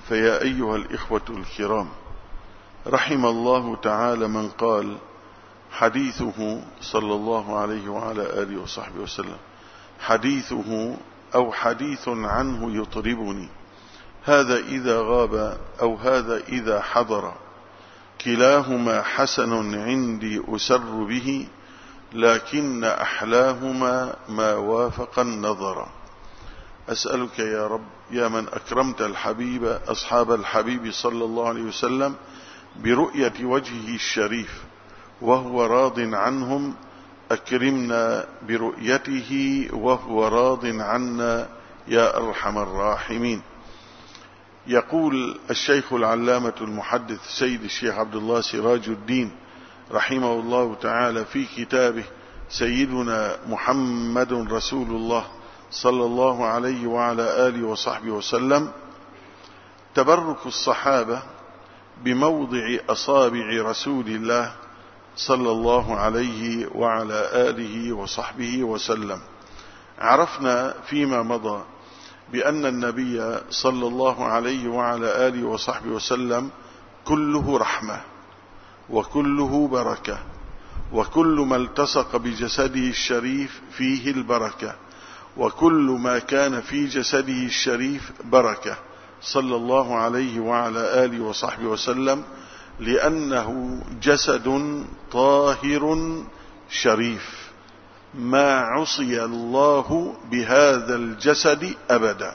فيا أيها الإخوة الكرام، رحم الله تعالى من قال حديثه صلى الله عليه وعلى آله وصحبه وسلم حديثه أو حديث عنه يطربني، هذا إذا غاب أو هذا إذا حضر، كلاهما حسن عندي أسر به، لكن أحلاهما ما وافق النظر. أسألك يا رب يا من أكرمت الحبيب أصحاب الحبيب صلى الله عليه وسلم برؤية وجهه الشريف وهو راض عنهم، أكرمنا برؤيته وهو راض عنا يا أرحم الراحمين. يقول الشيخ العلامة المحدث سيد الشيخ عبد الله سراج الدين رحمه الله تعالى في كتابه سيدنا محمد رسول الله صلى الله عليه وعلى آله وصحبه وسلم: تبرك الصحابة بموضع أصابع رسول الله صلى الله عليه وعلى آله وصحبه وسلم. عرفنا فيما مضى بأن النبي صلى الله عليه وعلى آله وصحبه وسلم كله رحمة وكله بركة، وكل ما التصق بجسده الشريف فيه البركة، وكل ما كان في جسده الشريف بركة صلى الله عليه وعلى آله وصحبه وسلم، لأنه جسد طاهر شريف ما عصي الله بهذا الجسد أبدا.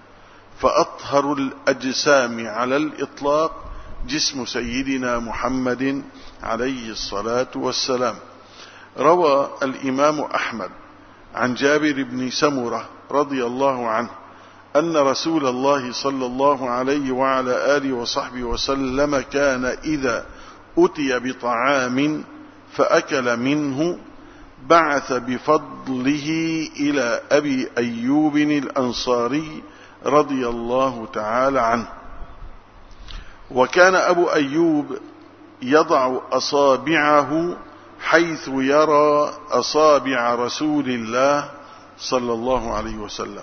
فأطهر الأجسام على الإطلاق جسم سيدنا محمد عليه الصلاة والسلام. روى الإمام أحمد عن جابر بن سمرة رضي الله عنه أن رسول الله صلى الله عليه وعلى آله وصحبه وسلم كان إذا أتي بطعام فأكل منه بعث بفضله إلى أبي أيوب الأنصاري رضي الله تعالى عنه. وكان أبو أيوب يضع أصابعه حيث يرى أصابع رسول الله صلى الله عليه وسلم.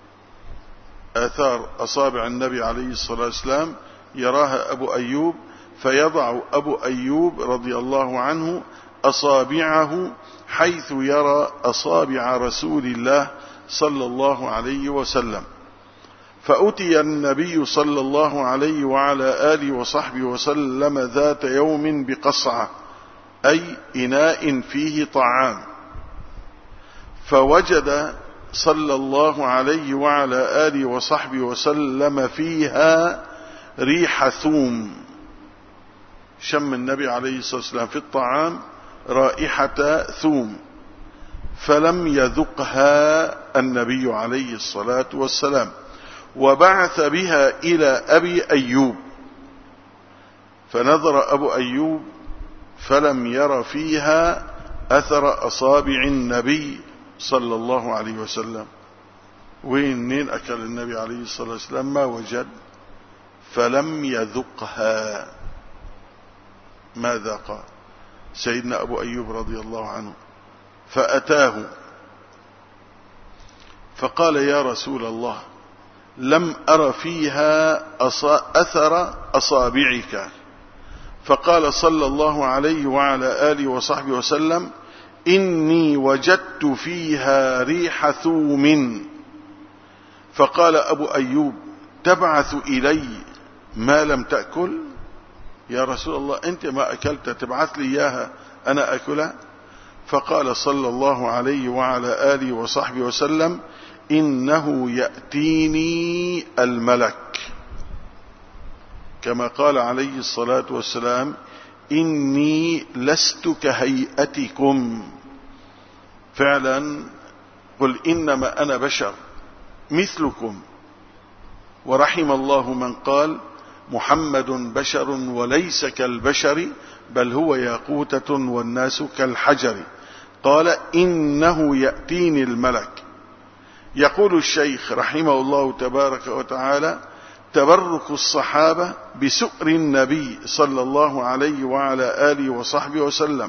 آثار أصابع النبي عليه الصلاة والسلام يراها أبو أيوب، فيضع أبو أيوب رضي الله عنه أصابعه حيث يرى أصابع رسول الله صلى الله عليه وسلم. فأتي النبي صلى الله عليه وعلى آله وصحبه وسلم ذات يوم بقصعة، أي إناء فيه طعام، فوجد صلى الله عليه وعلى آله وصحبه وسلم فيها ريح ثوم. شم النبي عليه الصلاة والسلام في الطعام رائحة ثوم، فلم يذقها النبي عليه الصلاة والسلام، وبعث بها إلى أبي أيوب، فنظر أبو أيوب فلم ير فيها أثر أصابع النبي صلى الله عليه وسلم. وين أكل النبي عليه الصلاة والسلام؟ ما وجد، فلم يذقها. ماذا قال سيدنا أبو أيوب رضي الله عنه؟ فأتاه فقال: يا رسول الله، لم أر فيها أثر أصابعك. فقال صلى الله عليه وعلى آله وصحبه وسلم: إني وجدت فيها ريح ثوم. فقال أبو أيوب: تبعث إلي ما لم تأكل؟ يا رسول الله، أنت ما أكلت تبعث لي إياها أنا أكلها؟ فقال صلى الله عليه وعلى آله وصحبه وسلم: إنه يأتيني الملك، كما قال عليه الصلاة والسلام: إني لست كهيئتكم. فعلا قل إنما أنا بشر مثلكم. ورحم الله من قال: محمد بشر وليس كالبشر بل هو ياقوتة والناس كالحجر. قال: إنه يأتيني الملك. يقول الشيخ رحمه الله تبارك وتعالى: تبرك الصحابة بسؤر النبي صلى الله عليه وعلى آله وصحبه وسلم.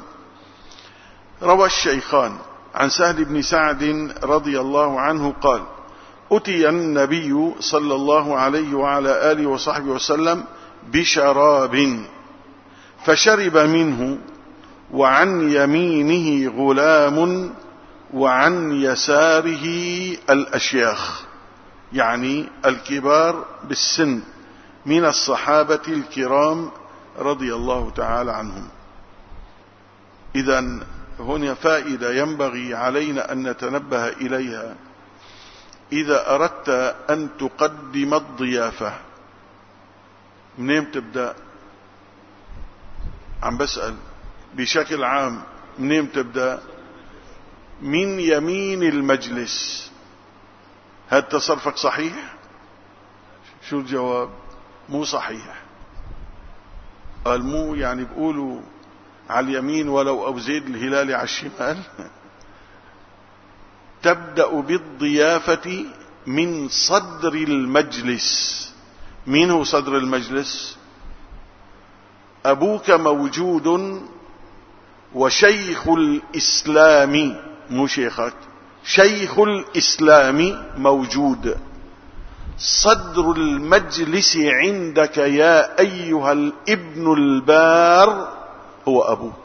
روى الشيخان عن سهل بن سعد رضي الله عنه قال: أتي النبي صلى الله عليه وعلى آله وصحبه وسلم بشراب فشرب منه، وعن يمينه غلام وعن يساره الأشياخ، يعني الكبار بالسن من الصحابة الكرام رضي الله تعالى عنهم. إذن هنا فائدة ينبغي علينا أن نتنبه إليها. إذا أردت أن تقدم الضيافة منين تبدأ؟ عم بسأل بشكل عام، منين تبدأ؟ من يمين المجلس. هل تصرفك صحيح؟ شو الجواب؟ مو صحيح. قال مو يعني بقولوا على اليمين ولو أبو زيد الهلالي على الشمال. تبدأ بالضيافة من صدر المجلس. مين هو صدر المجلس؟ أبوك موجود وشيخ الإسلام، مو شيخك، شيخ الإسلام موجود. صدر المجلس عندك يا أيها الابن البار هو أبوك.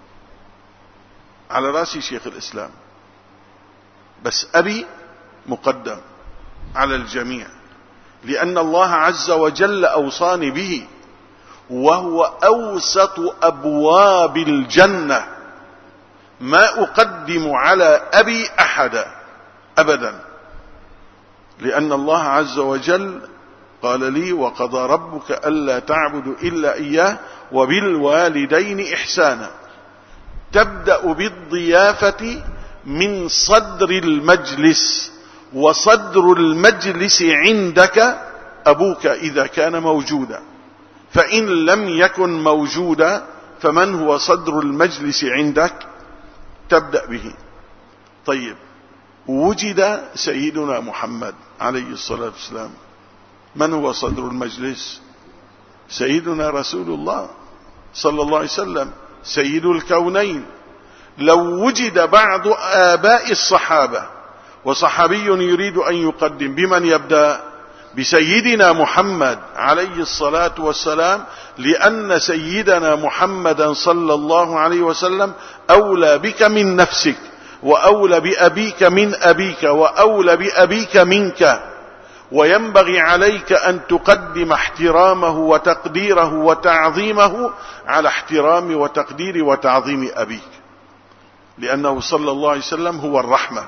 على رأسي شيخ الإسلام، بس أبي مقدم على الجميع، لأن الله عز وجل أوصاني به، وهو أوسط أبواب الجنة. ما أقدم على أبي أحدا أبدا، لأن الله عز وجل قال لي: وقضى ربك ألا تعبدوا إلا إياه وبالوالدين إحسانا. تبدأ بالضيافة من صدر المجلس، وصدر المجلس عندك أبوك إذا كان موجودا، فإن لم يكن موجودا فمن هو صدر المجلس عندك؟ تبدأ به. طيب، وجد سيدنا محمد عليه الصلاة والسلام، من هو صدر المجلس؟ سيدنا رسول الله صلى الله عليه وسلم، سيد الكونين. لو وجد بعض آباء الصحابة وصحابي يريد أن يقدم، بمن يبدأ؟ بسيدنا محمد عليه الصلاة والسلام، لأن سيدنا محمدا صلى الله عليه وسلم أولى بك من نفسك، وأولى بأبيك من أبيك، وأولى بأبيك منك. وينبغي عليك أن تقدم احترامه وتقديره وتعظيمه على احترام وتقدير وتعظيم أبيك، لأنه صلى الله عليه وسلم هو الرحمة.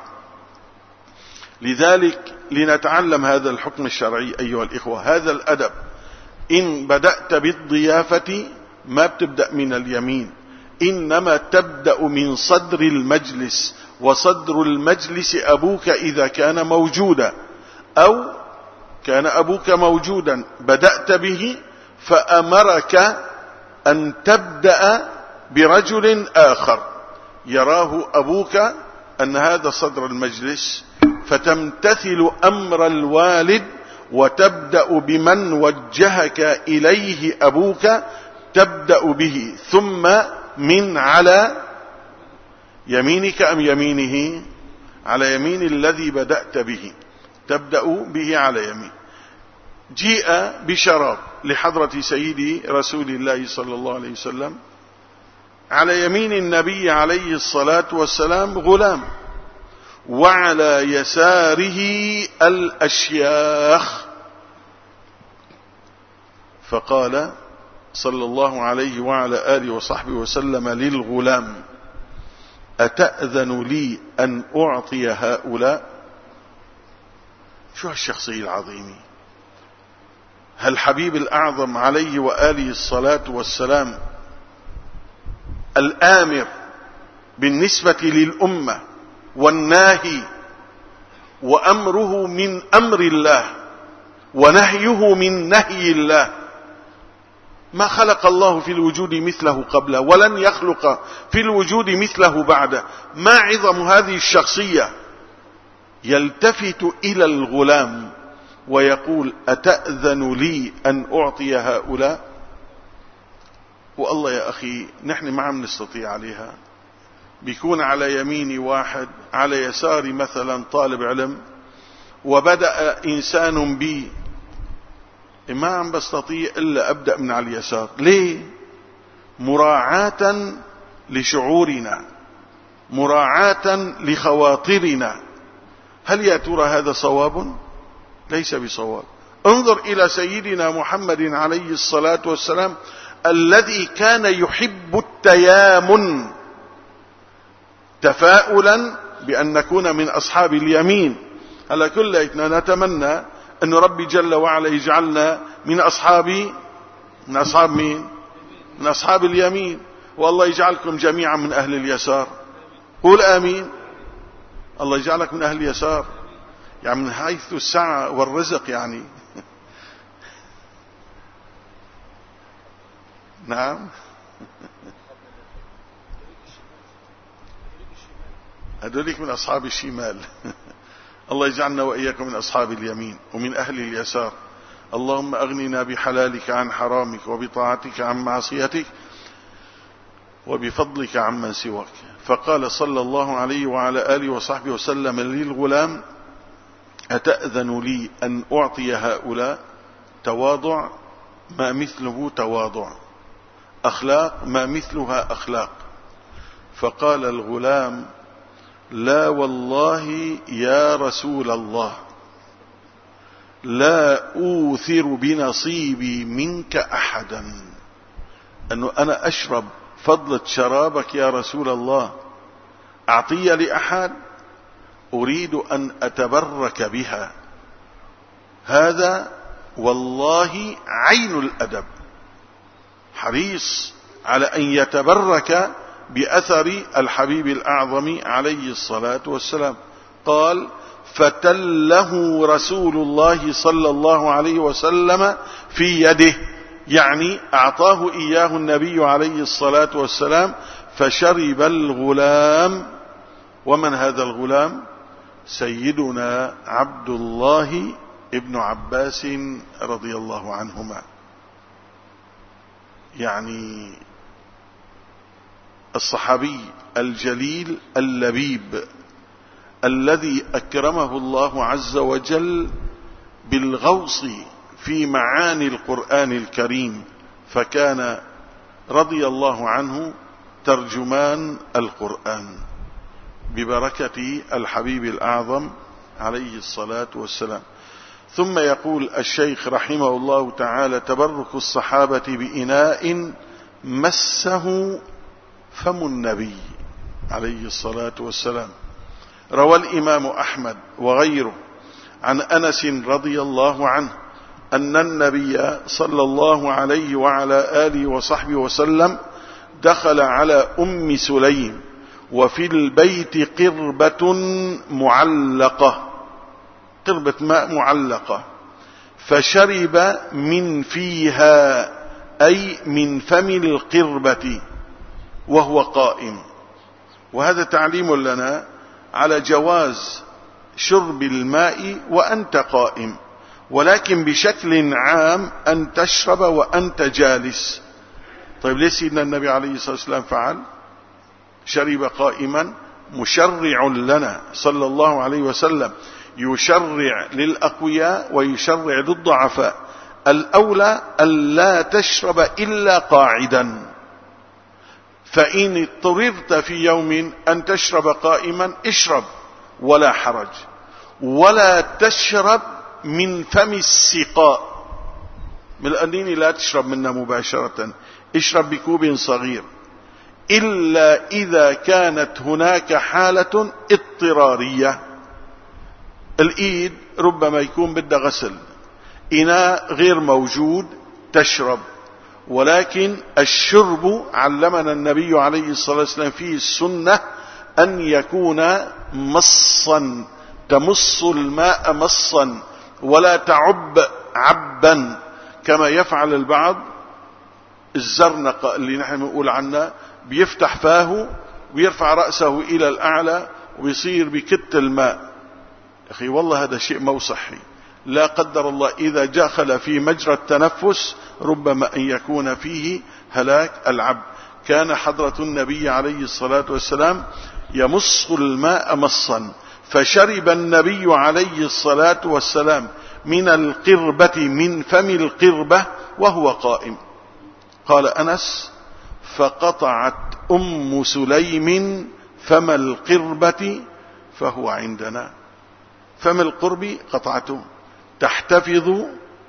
لذلك لنتعلم هذا الحكم الشرعي أيها الإخوة، هذا الأدب. إن بدأت بالضيافة ما بتبدأ من اليمين، إنما تبدأ من صدر المجلس، وصدر المجلس أبوك إذا كان موجودا، أو كان أبوك موجودا بدأت به، فأمرك أن تبدأ برجل آخر يراه أبوك أن هذا صدر المجلس، فتمتثل أمر الوالد وتبدأ بمن وجهك إليه أبوك، تبدأ به، ثم من على يمينك أم يمينه؟ على يمين الذي بدأت به، تبدأ به على يمين. جيء بشراب لحضرة سيدي رسول الله صلى الله عليه وسلم، على يمين النبي عليه الصلاة والسلام غلام، وعلى يساره الأشياخ. فقال صلى الله عليه وعلى آله وصحبه وسلم للغلام: أتأذن لي أن أعطي هؤلاء؟ شو هالشخصية العظيمة؟ هالحبيب الأعظم عليه وآله الصلاة والسلام، الآمر بالنسبة للأمة والناهي، وأمره من أمر الله ونهيه من نهي الله. ما خلق الله في الوجود مثله قبله، ولن يخلق في الوجود مثله بعده. ما عظم هذه الشخصية؟ يلتفت إلى الغلام ويقول: أتأذن لي أن أعطي هؤلاء؟ والله يا أخي نحن ما عم نستطيع عليها. بيكون على يميني واحد، على يساري مثلا طالب علم، وبدأ إنسان بي، ما عم بستطيع إلا أبدأ من على اليسار. ليه؟ مراعاة لشعورنا، مراعاة لخواطرنا. هل يا ترى هذا صواب؟ ليس بصواب. انظر إلى سيدنا محمد عليه الصلاة والسلام الذي كان يحب التيامن تفاؤلا بأن نكون من أصحاب اليمين. هلا كلنا نتمنى أن ربي جل وعلا يجعلنا من أصحاب مين؟ من أصحاب اليمين، والله يجعلكم جميعا من أهل اليسار. قول آمين. الله يجعلك من أهل اليسار، يعني من حيث السعة والرزق يعني. نعم. هذوليك من أصحاب الشمال. الله يجعلنا وإياكم من أصحاب اليمين ومن أهل اليسار. اللهم أغننا بحلالك عن حرامك، وبطاعتك عن معصيتك، وبفضلك عمن سواك. فقال صلى الله عليه وعلى آله وصحبه وسلم للغلام: أتأذن لي أن أعطي هؤلاء؟ تواضع ما مثله تواضع، أخلاق ما مثلها أخلاق. فقال الغلام: لا والله يا رسول الله، لا أوثر بنصيبي منك أحدا. أنه أنا أشرب فضلة شرابك يا رسول الله، أعطي لأحد؟ أريد أن أتبرك بها. هذا والله عين الأدب، حريص على أن يتبرك بأثر الحبيب الأعظم عليه الصلاة والسلام. قال: فتله رسول الله صلى الله عليه وسلم في يده، يعني أعطاه إياه النبي عليه الصلاة والسلام. فشرب الغلام. ومن هذا الغلام؟ سيدنا عبد الله ابن عباس رضي الله عنهما، يعني الصحابي الجليل اللبيب الذي أكرمه الله عز وجل بالغوص في معاني القرآن الكريم، فكان رضي الله عنه ترجمان القرآن ببركة الحبيب الأعظم عليه الصلاة والسلام. ثم يقول الشيخ رحمه الله تعالى: تبرك الصحابة بإناء مسه فم النبي عليه الصلاة والسلام. روى الإمام أحمد وغيره عن أنس رضي الله عنه أن النبي صلى الله عليه وعلى آله وصحبه وسلم دخل على أم سليم وفي البيت قربة معلقة، قربة ماء معلقة، فشرب من فيها، أي من فم القربة، وهو قائم. وهذا تعليم لنا على جواز شرب الماء وأنت قائم، ولكن بشكل عام أن تشرب وأنت جالس. طيب ليش سيدنا النبي عليه الصلاة والسلام فعل؟ شرب قائما، مشرع لنا صلى الله عليه وسلم، يشرع للأقوياء ويشرع للضعفاء. الأولى ألا تشرب إلا قاعدا، فإن اضطررت في يوم أن تشرب قائما اشرب ولا حرج، ولا تشرب من فم السقاء، من الأنين لا تشرب منها مباشرة، اشرب بكوب صغير، إلا إذا كانت هناك حالة اضطرارية. الإيد ربما يكون بدها غسل، إناء غير موجود تشرب، ولكن الشرب علمنا النبي عليه الصلاة والسلام فيه السنة أن يكون مصا، تمص الماء مصا ولا تعب عبا كما يفعل البعض. الزرنقة اللي نحن نقول عنها بيفتح فاه ويرفع رأسه إلى الأعلى ويصير بكت الماء. أخي والله هذا شيء مو صحي، لا قدر الله إذا دخل في مجرى التنفس ربما أن يكون فيه هلاك العبد. كان حضرة النبي عليه الصلاة والسلام يمص الماء مصا، فشرب النبي عليه الصلاة والسلام من القربة من فم القربة وهو قائم. قال أنس: فقطعت أم سليم فم القربة فهو عندنا. فم القرب قطعته، تحتفظ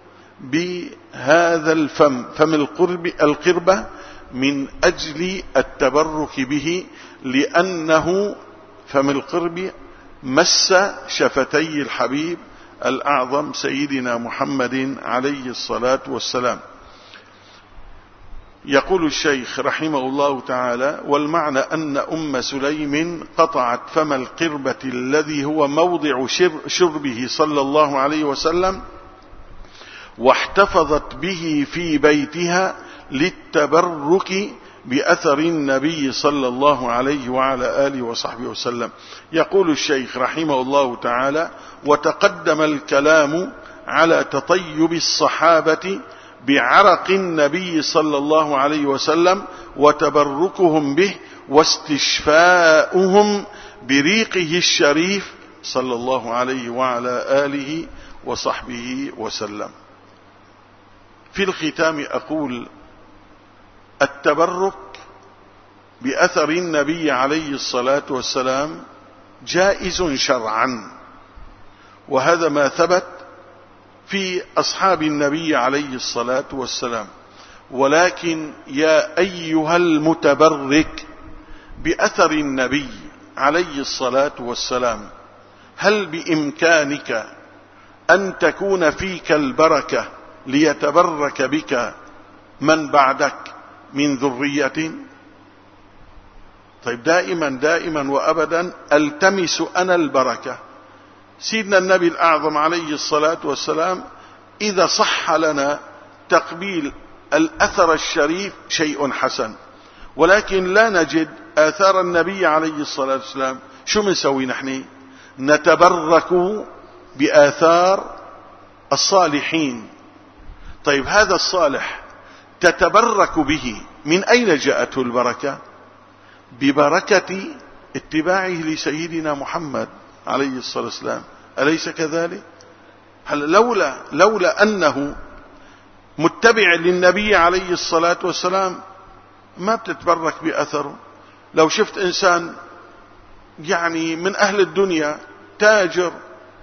بهذا الفم، فم القربة، من أجل التبرك به، لأنه فم القرب مس شفتي الحبيب الأعظم سيدنا محمد عليه الصلاة والسلام. يقول الشيخ رحمه الله تعالى: والمعنى أن أم سليم قطعت فم القربة الذي هو موضع شربه صلى الله عليه وسلم، واحتفظت به في بيتها للتبرك بأثر النبي صلى الله عليه وعلى آله وصحبه وسلم. يقول الشيخ رحمه الله تعالى: وتقدم الكلام على تطيب الصحابة بعرق النبي صلى الله عليه وسلم وتبركهم به واستشفاؤهم بريقه الشريف صلى الله عليه وعلى آله وصحبه وسلم. في الختام أقول: التبرك بأثر النبي عليه الصلاة والسلام جائز شرعا، وهذا ما ثبت في أصحاب النبي عليه الصلاة والسلام. ولكن يا أيها المتبرك بأثر النبي عليه الصلاة والسلام، هل بإمكانك أن تكون فيك البركة ليتبرك بك من بعدك من ذرية؟ طيب، دائما وأبدا التمس أنا البركة. سيدنا النبي الأعظم عليه الصلاة والسلام إذا صح لنا تقبيل الأثر الشريف شيء حسن، ولكن لا نجد آثار النبي عليه الصلاة والسلام. شو منسوي نحن؟ نتبرك بآثار الصالحين. طيب، هذا الصالح تتبرك به، من أين جاءته البركة؟ ببركة اتباعه لسيدنا محمد عليه الصلاة والسلام، أليس كذلك؟ هل لولا أنه متبع للنبي عليه الصلاة والسلام ما بتتبرك بأثره. لو شفت إنسان يعني من أهل الدنيا، تاجر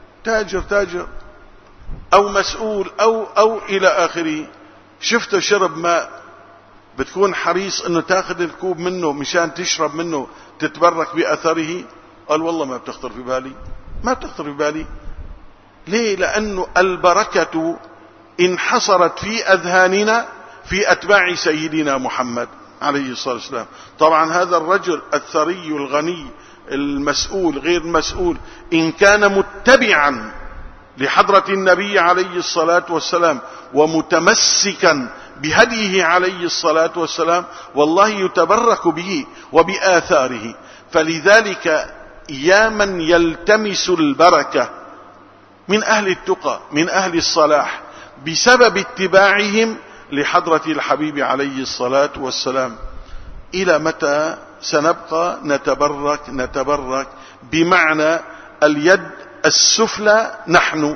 أو مسؤول أو إلى آخره، شفته شرب ماء، بتكون حريص أنه تاخذ الكوب منه مشان تشرب منه تتبرك بأثره؟ قال: والله ما بتخطر في بالي. ليه؟ لأنه البركة انحصرت في أذهاننا في أتباع سيدنا محمد عليه الصلاة والسلام. طبعا هذا الرجل الثري الغني المسؤول غير المسؤول، إن كان متبعا لحضرة النبي عليه الصلاة والسلام ومتمسكا بهديه عليه الصلاة والسلام، والله يتبرك به وبآثاره. فلذلك يا من يلتمس البركة من أهل التقى، من أهل الصلاح، بسبب اتباعهم لحضرة الحبيب عليه الصلاة والسلام، إلى متى سنبقى نتبرك بمعنى اليد السفلى نحن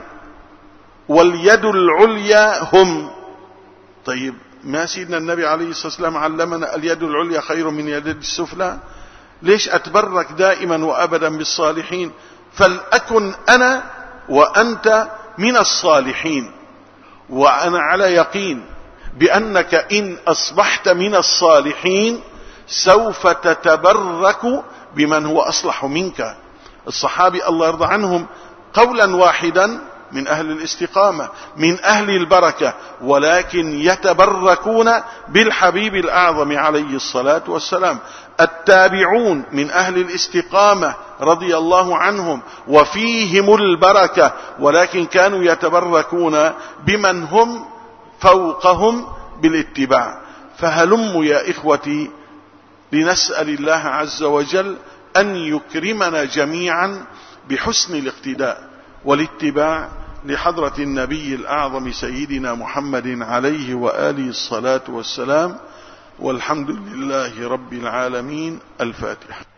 واليد العليا هم؟ طيب، ما سيدنا النبي عليه الصلاة والسلام علمنا اليد العليا خير من اليد السفلى؟ ليش أتبرك دائما وأبدا بالصالحين؟ فلأكن أنا وأنت من الصالحين، وأنا على يقين بأنك إن أصبحت من الصالحين سوف تتبرك بمن هو أصلح منك. الصحابي الله يرضى عنهم قولا واحدا من أهل الاستقامة، من أهل البركة، ولكن يتبركون بالحبيب الأعظم عليه الصلاة والسلام. التابعون من أهل الاستقامة رضي الله عنهم وفيهم البركة، ولكن كانوا يتبركون بمن هم فوقهم بالاتباع. فهلموا يا إخوتي لنسأل الله عز وجل أن يكرمنا جميعا بحسن الاقتداء والاتباع لحضرة النبي الأعظم سيدنا محمد عليه وآله الصلاة والسلام. والحمد لله رب العالمين. الفاتحة.